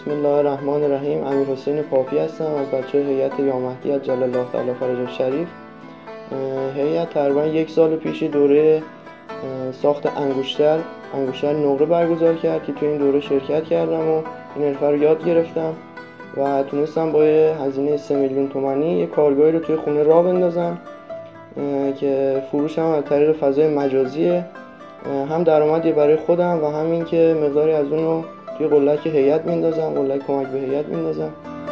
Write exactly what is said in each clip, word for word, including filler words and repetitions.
بسم الله الرحمن الرحیم. امیرحسین پاپی هستم از بچه هیئت یا مهدی از جل الله تعالی فرجه الشریف. هیئت تقریبا یک سال پیشی دوره ساخت انگشتر انگشتر نقره برگزار کرد که توی این دوره شرکت کردم و این حرفه رو یاد گرفتم و تونستم با هزینه سه میلیون تومانی یک کارگاهی رو توی خونه راه بندازم که فروش هم از طریق فضای مجازیه، هم درآمدی برای خودم و همین که مقداری از اون رو توی قلهک هیئت میندازم، قلهک کمک به هیئت میندازم.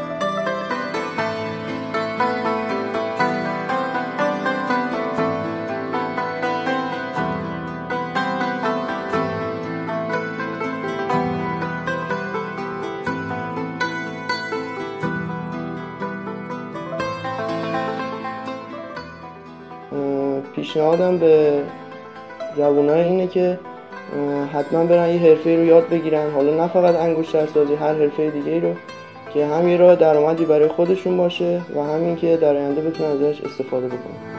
پیشنهادم به جوانای اینه که حتما برن یه حرفه رو یاد بگیرن، حالا نه فقط انگشترسازی، هر حرفه دیگه‌ای رو که هم یه راه درآمدی برای خودشون باشه و همین که در آینده بتونن ازش استفاده بکنن.